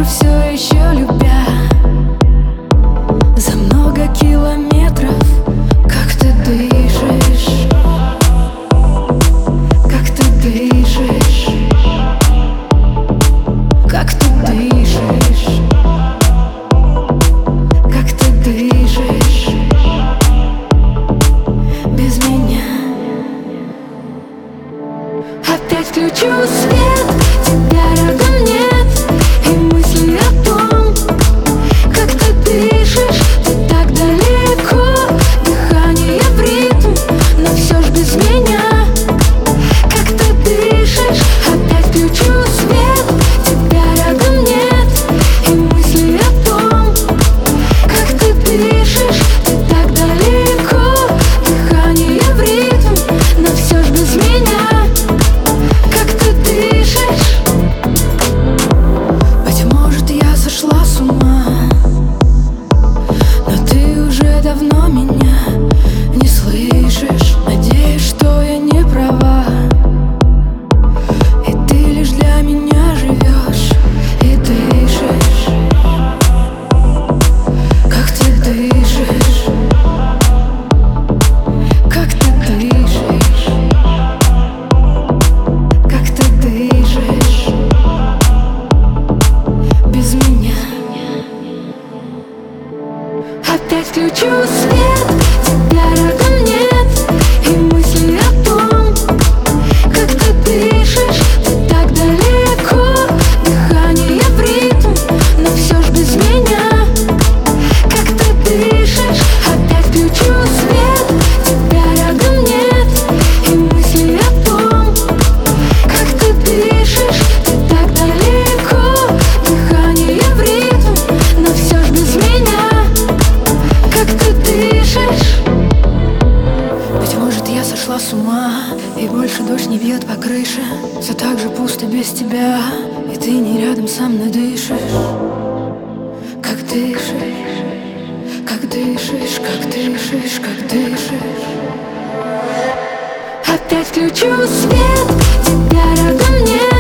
душу все еще любя. За много километров, как ты дышишь, как ты дышишь, как ты дышишь, как ты дышишь без меня. Опять включу свет, тебя рядом нет, и мысли о том, как ты дышишь. Ты так далеко, дыхание в ритм, но все ж без меня. Как ты дышишь, опять включу свет, тебя рядом нет, и мысли о том, как ты дышишь. Ты так далеко, дыхание в ритм, но все ж без меня. Как ты дышишь? Быть может, я сошла с ума, но ты уже давно меня не слышишь. Надеюсь, что я не права, и ты лишь для меня живешь и дышишь. Как ты дышишь? Как ты дышишь? Как ты дышишь без меня? Опять включу свет, тебя рядом нет, и мысли о том, как ты дышишь. Ты так далеко, дыхание в ритм, но все ж без меня. Как ты дышишь? Опять включу свет, тебя рядом нет, и мысли о том, как ты дышишь. Ты так далеко, дыхание в ритм, но все ж без меня. Как ты дышишь? Быть может, я сошла с ума, и больше дождь не бьет по крыше. Все так же пусто без тебя, и ты не рядом со мной дышишь. Как дышишь? Как дышишь? Как дышишь? Как дышишь? Опять включу свет, тебя рядом нет.